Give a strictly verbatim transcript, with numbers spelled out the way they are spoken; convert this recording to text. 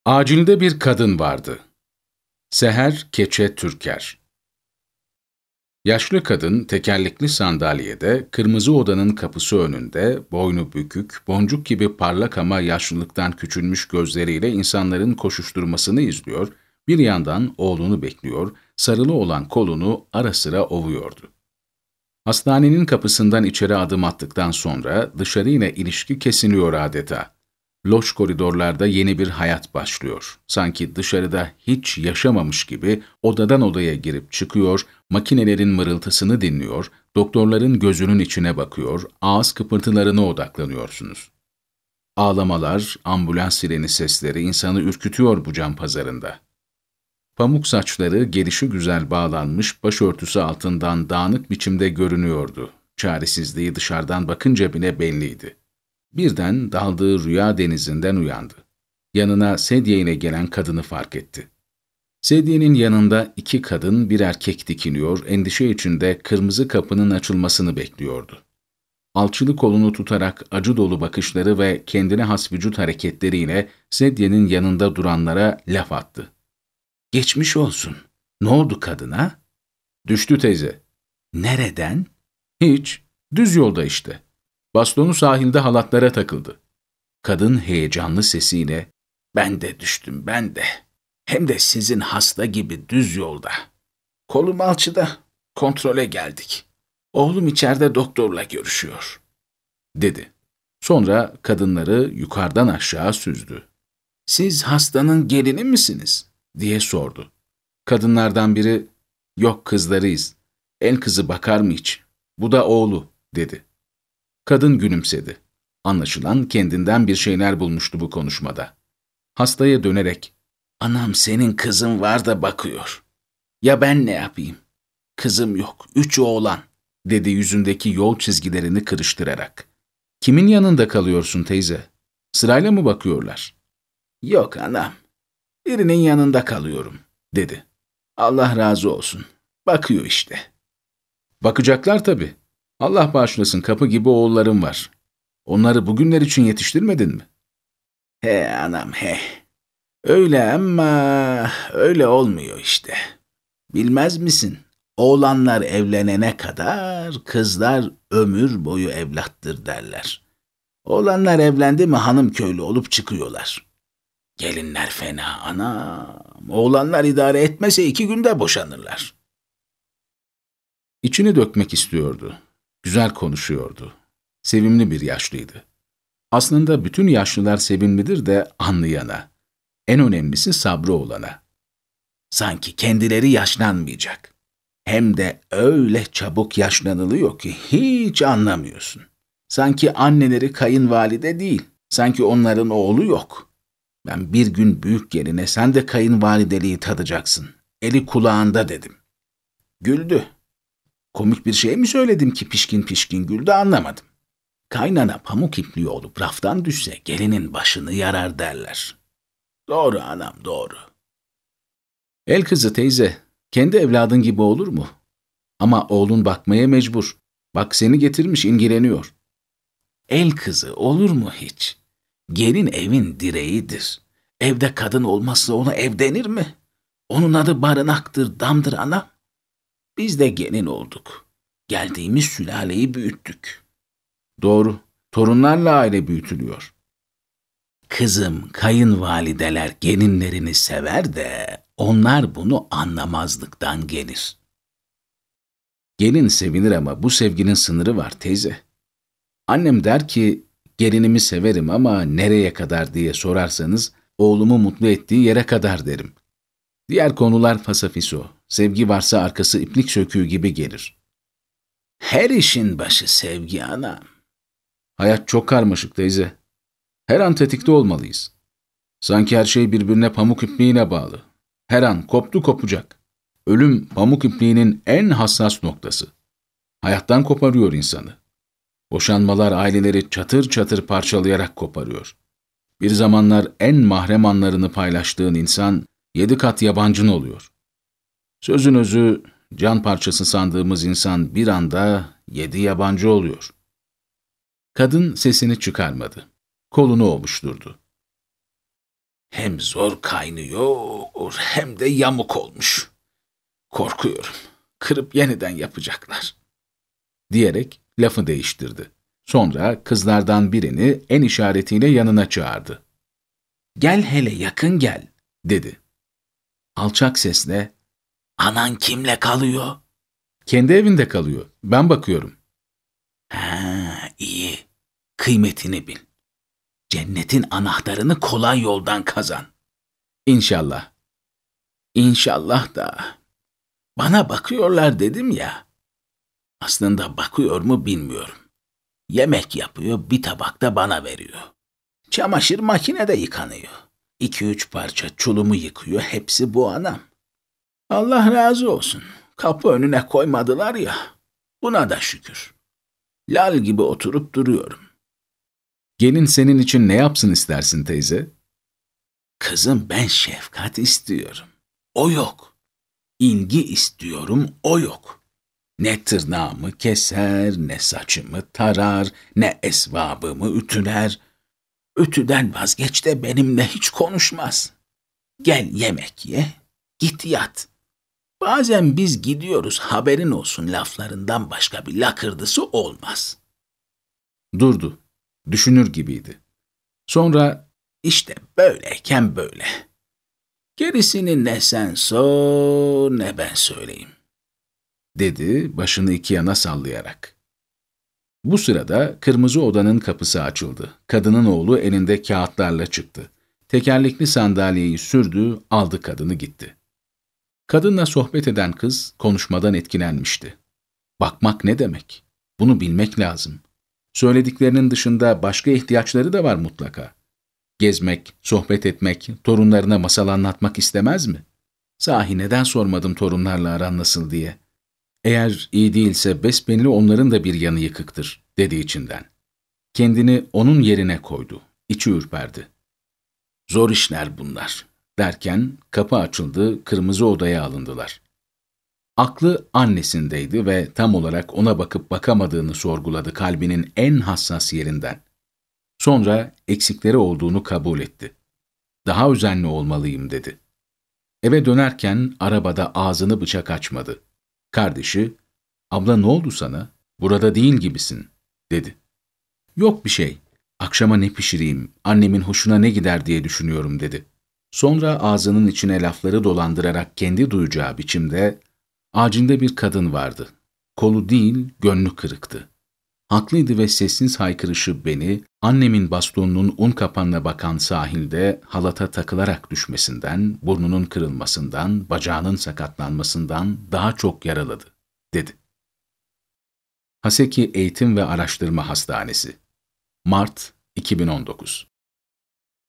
Acilde bir kadın vardı. Seher Keçe Türker. Yaşlı kadın tekerlekli sandalyede, kırmızı odanın kapısı önünde, boynu bükük, boncuk gibi parlak ama yaşlılıktan küçülmüş gözleriyle insanların koşuşturmasını izliyor, bir yandan oğlunu bekliyor, sarılı olan kolunu ara sıra ovuyordu. Hastanenin kapısından içeri adım attıktan sonra dışarıyla ilişki kesiliyor adeta. Loş koridorlarda yeni bir hayat başlıyor. Sanki dışarıda hiç yaşamamış gibi odadan odaya girip çıkıyor, makinelerin mırıltısını dinliyor, doktorların gözünün içine bakıyor, ağız kıpırtılarına odaklanıyorsunuz. Ağlamalar, ambulans sireni sesleri insanı ürkütüyor bu can pazarında. Pamuk saçları gelişigüzel bağlanmış, başörtüsü altından dağınık biçimde görünüyordu. Çaresizliği dışarıdan bakınca bile belliydi. Birden daldığı rüya denizinden uyandı. Yanına sedye ile gelen kadını fark etti. Sedyenin yanında iki kadın, bir erkek dikiniyor, endişe içinde kırmızı kapının açılmasını bekliyordu. Alçılı kolunu tutarak acı dolu bakışları ve kendine has vücut hareketleriyle sedyenin yanında duranlara laf attı. "Geçmiş olsun. Ne oldu kadına?" "Düştü teyze." "Nereden?" "Hiç. Düz yolda işte. Bastonu sahilde halatlara takıldı." Kadın heyecanlı sesiyle, "Ben de düştüm, ben de. Hem de sizin hasta gibi düz yolda. Kolum alçıda. Kontrole geldik. Oğlum içeride doktorla görüşüyor," dedi. Sonra kadınları yukarıdan aşağı süzdü. "Siz hastanın gelini misiniz?" diye sordu. Kadınlardan biri, "Yok, kızlarıyız. El kızı bakar mı hiç? Bu da oğlu," dedi. Kadın gülümsedi. Anlaşılan kendinden bir şeyler bulmuştu bu konuşmada. Hastaya dönerek, "Anam, senin kızın var da bakıyor. Ya ben ne yapayım? Kızım yok, üç oğlan," dedi yüzündeki yol çizgilerini kırıştırarak. "Kimin yanında kalıyorsun teyze? Sırayla mı bakıyorlar?" "Yok anam, birinin yanında kalıyorum," dedi. "Allah razı olsun. Bakıyor işte." "Bakacaklar tabii. Allah bağışlasın, kapı gibi oğullarım var. Onları bugünler için yetiştirmedin mi?" "He anam he. Öyle ama öyle olmuyor işte. Bilmez misin? Oğlanlar evlenene kadar kızlar ömür boyu evlattır derler. Oğlanlar evlendi mi hanım köylü olup çıkıyorlar. Gelinler fena anam. Oğlanlar idare etmese iki günde boşanırlar." İçini dökmek istiyordu. Güzel konuşuyordu. Sevimli bir yaşlıydı. Aslında bütün yaşlılar sevimlidir de anlayana. En önemlisi sabrı olana. Sanki kendileri yaşlanmayacak. Hem de öyle çabuk yaşlanılıyor ki hiç anlamıyorsun. Sanki anneleri kayınvalide değil. Sanki onların oğlu yok. Ben bir gün büyük geline sen de kayınvalideliği tadacaksın. Eli kulağında dedim. Güldü. Komik bir şey mi söyledim ki pişkin pişkin güldü, anlamadım. Kaynana pamuk ipliği olup raftan düşse gelinin başını yarar derler. Doğru anam, doğru. El kızı teyze, kendi evladın gibi olur mu? Ama oğlun bakmaya mecbur. Bak seni getirmiş, ilgileniyor. El kızı olur mu hiç? Gelin evin direğidir. Evde kadın olmazsa ona ev denir mi? Onun adı barınaktır, damdır anam. Biz de gelin olduk. Geldiğimiz sülaleyi büyüttük. Doğru, torunlarla aile büyütülüyor. Kızım, kayınvalideler gelinlerini sever de onlar bunu anlamazlıktan gelir. Gelin sevinir ama bu sevginin sınırı var teyze. Annem der ki, gelinimi severim ama nereye kadar diye sorarsanız, oğlumu mutlu ettiği yere kadar derim. Diğer konular fasafiso, sevgi varsa arkası iplik söküğü gibi gelir. Her işin başı sevgi anam. Hayat çok karmaşık teyze. Her an tetikte olmalıyız. Sanki her şey birbirine pamuk ipliğine bağlı. Her an koptu kopacak. Ölüm pamuk ipliğinin en hassas noktası. Hayattan koparıyor insanı. Boşanmalar aileleri çatır çatır parçalayarak koparıyor. Bir zamanlar en mahrem anlarını paylaştığın insan yedi kat yabancın oluyor. Sözün özü, can parçası sandığımız insan bir anda yedi yabancı oluyor. Kadın sesini çıkarmadı. Kolunu ovuşturdu. hem zor kaynıyor hem de yamuk olmuş. Korkuyorum, kırıp yeniden yapacaklar. Diyerek lafı değiştirdi. Sonra kızlardan birini el işaretiyle yanına çağırdı. Gel hele yakın gel, dedi. Alçak sesle, anan kimle kalıyor? Kendi evinde kalıyor, ben bakıyorum. Ha, iyi, kıymetini bil. Cennetin anahtarını kolay yoldan kazan. İnşallah. İnşallah da. Bana bakıyorlar dedim ya. Aslında bakıyor mu bilmiyorum. Yemek yapıyor, bir tabak da bana veriyor. Çamaşır makinede yıkanıyor. İki üç parça çulumu yıkıyor, hepsi bu anam. Allah razı olsun. Kapı önüne koymadılar ya. Buna da şükür. Lal gibi oturup duruyorum. Gelin senin için ne yapsın istersin teyze? Kızım ben şefkat istiyorum. O yok. İlgi istiyorum, o yok. Ne tırnağımı keser, ne saçımı tarar, ne esvabımı ütüler. Ütüden vazgeç de benimle hiç konuşmaz. Gel yemek ye, git yat. Bazen biz gidiyoruz, haberin olsun laflarından başka bir lakırdısı olmaz. Durdu, düşünür gibiydi. Sonra işte böyleyken böyle. Gerisini ne sen sor ne ben söyleyeyim, dedi başını iki yana sallayarak. Bu sırada kırmızı odanın kapısı açıldı. Kadının oğlu elinde kağıtlarla çıktı. Tekerlekli sandalyeyi sürdü, aldı kadını gitti. Kadınla sohbet eden kız konuşmadan etkilenmişti. Bakmak ne demek? Bunu bilmek lazım. Söylediklerinin dışında başka ihtiyaçları da var mutlaka. Gezmek, sohbet etmek, torunlarına masal anlatmak istemez mi? Sahi neden sormadım torunlarla aran nasıl diye? Eğer iyi değilse besbelli onların da bir yanı yıkıktır, dedi içinden. Kendini onun yerine koydu, içi ürperdi. Zor işler bunlar, derken kapı açıldı, kırmızı odaya alındılar. Aklı annesindeydi ve tam olarak ona bakıp bakamadığını sorguladı kalbinin en hassas yerinden. Sonra eksikleri olduğunu kabul etti. Daha özenli olmalıyım dedi. Eve dönerken arabada ağzını bıçak açmadı. Kardeşi, abla ne oldu sana? Burada değil gibisin, dedi. Yok bir şey, akşama ne pişireyim, annemin hoşuna ne gider diye düşünüyorum, dedi. Sonra ağzının içine lafları dolandırarak kendi duyacağı biçimde, ağacında bir kadın vardı. Kolu değil, gönlü kırıktı. Haklıydı ve sessiz haykırışı beni, annemin bastonunun un kapanına bakan sahilde halata takılarak düşmesinden, burnunun kırılmasından, bacağının sakatlanmasından daha çok yaraladı, dedi. Haseki Eğitim ve Araştırma Hastanesi, Mart iki bin on dokuz.